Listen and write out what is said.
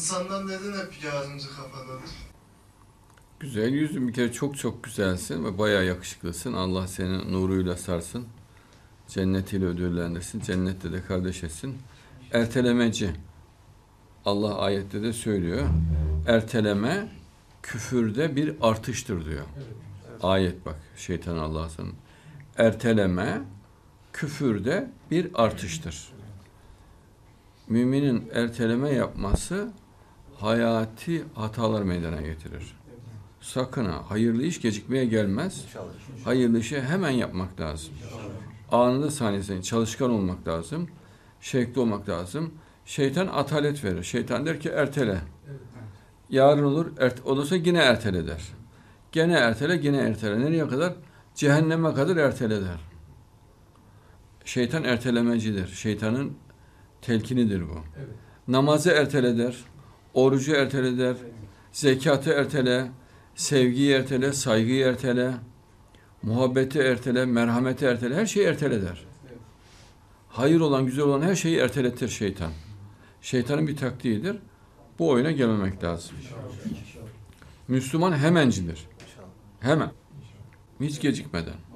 İnsanlar neden hep yarımcı kafadadır? Güzel yüzün, bir kere çok çok güzelsin ve bayağı yakışıklısın. Allah seni nuruyla sarsın. Cennetiyle ödüllendirsin. Cennette de kardeş etsin. Ertelemeci. Allah ayette de söylüyor. Erteleme küfürde bir artıştır diyor. Ayet bak. Şeytan Allah'ın. Erteleme küfürde bir artıştır. Müminin erteleme yapması hayati hatalar meydana getirir. Sakın ha, hayırlı iş gecikmeye gelmez. Hayırlı işi hemen yapmak lazım. Anında saniyesinde çalışkan olmak lazım. Şevkli olmak lazım. Şeytan atalet verir. Şeytan der ki ertele. Yarın olur, olursa yine ertele der. Gene ertele, yine ertele. Nereye kadar? Cehenneme kadar ertele der. Şeytan ertelemecidir. Şeytanın telkinidir bu. Namazı ertele der. Orucu ertele der. Zekatı ertele. Sevgiyi ertele. Saygıyı ertele. Muhabbeti ertele. Merhameti ertele. Her şeyi ertele der. Hayır olan, güzel olan her şeyi erteletir şeytan. Şeytanın bir taktiğidir. Bu oyuna gelmemek lazım. Müslüman hemencidir. Hemen. Hiç gecikmeden.